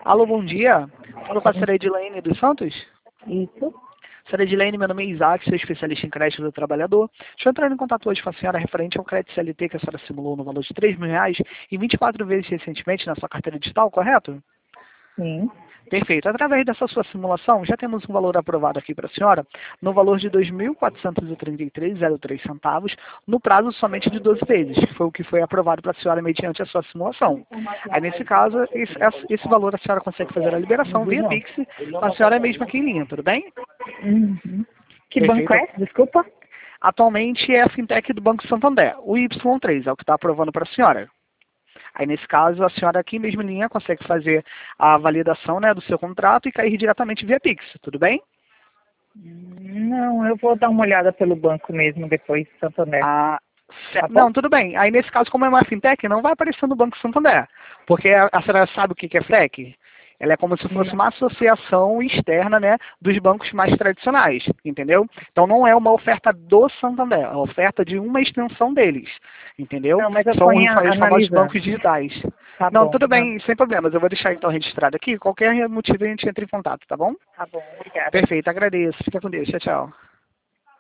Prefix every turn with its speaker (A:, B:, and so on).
A: Alô, bom dia. Falo com a senhora Edilene dos Santos.
B: Isso.
A: Senhora Edilene, meu nome é Isaac, sou especialista em crédito do trabalhador. Estou entrando em contato hoje com a senhora referente ao crédito CLT que a senhora simulou no valor de R$ 3.000 e 24 vezes recentemente na sua carteira digital, correto?
B: Sim.
A: Perfeito. Através dessa sua simulação, já temos um valor aprovado aqui para a senhora, no valor de R$ 2.433,03 centavos, no prazo somente de 12 vezes, que foi o que foi aprovado para a senhora mediante a sua simulação. Aí, nesse caso, esse valor a senhora consegue fazer a liberação via Pix, com a senhora mesma aqui em linha, tudo bem?
B: Uhum. Que
A: Perfeito.
B: banco é? Desculpa.
A: Atualmente é a fintech do Banco Santander, o Y3, é o que está aprovando para a senhora. Aí, nesse caso, a senhora aqui mesmo em linha consegue fazer a validação, né, do seu contrato e cair diretamente via Pix, tudo bem?
B: Não, eu vou dar uma olhada pelo banco mesmo depois, Santander.
A: Ah,
B: Tá bom?
A: não, tudo bem. Aí, nesse caso, como é uma fintech, não vai aparecer no Banco Santander. Porque a senhora sabe o que é FLEC? Ela é como se fosse uma associação externa, né, dos bancos mais tradicionais, entendeu? Então, não é uma oferta do Santander, é uma oferta de uma extensão deles, entendeu?
B: Não, mas eu
A: São
B: ponho
A: os famosos
B: analisando.
A: bancos digitais.
B: Tá
A: Não,
B: bom.
A: tudo bem, sem problemas. Eu vou deixar, então, registrado aqui. Qualquer motivo, a gente entra em contato, tá bom?
B: Tá bom, obrigada.
A: Perfeito, agradeço. Fica com Deus. Tchau, tchau.